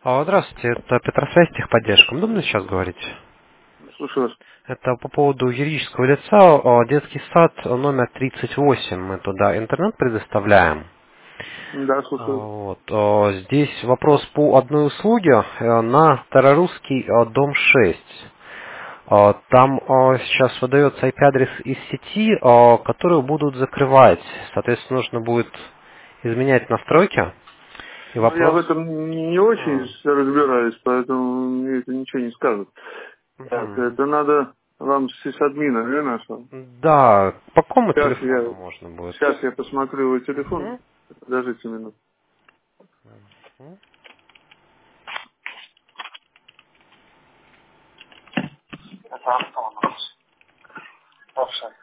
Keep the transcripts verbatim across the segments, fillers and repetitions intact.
А, Здравствуйте, это Петросвязь техподдержка. Удобно сейчас говорить? Слушаю вас. Это по поводу юридического лица, а, детский сад номер тридцать восемь. Мы туда интернет предоставляем. Да, А, слушаю. Вот. а, Здесь вопрос по одной услуге э, на Старорусский а, дом шесть. А, Там а, сейчас выдается ай пи-адрес из сети, а, которую будут закрывать. Соответственно, нужно будет изменять настройки. И Ну, я в вопрос... этом не очень а, разбираюсь, поэтому мне это ничего не скажет. Так, мгм. это надо вам с админа, не нашел? Да, по какому Сейчас телефону я, можно будет? сейчас я посмотрю его телефон. Мгм. Подождите минуту. Это Антон у нас. Вообще.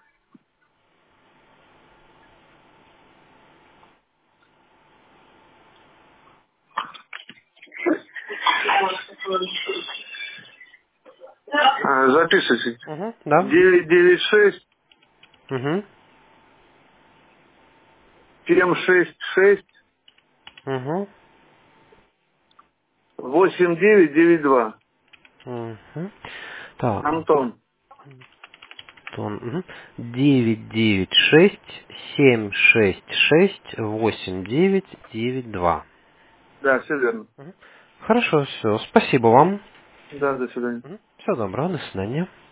А, записывайте. Мгм, да. девять девять шесть Угу. семь шесть шесть Угу. восемь девять девять два. Угу. Так, Антон. Антон. Угу. девять девять шесть семь шесть шесть восемь девять девять два. Да, все верно. Хорошо, все. Спасибо вам. Да, до свидания. Всего доброго, до свидания.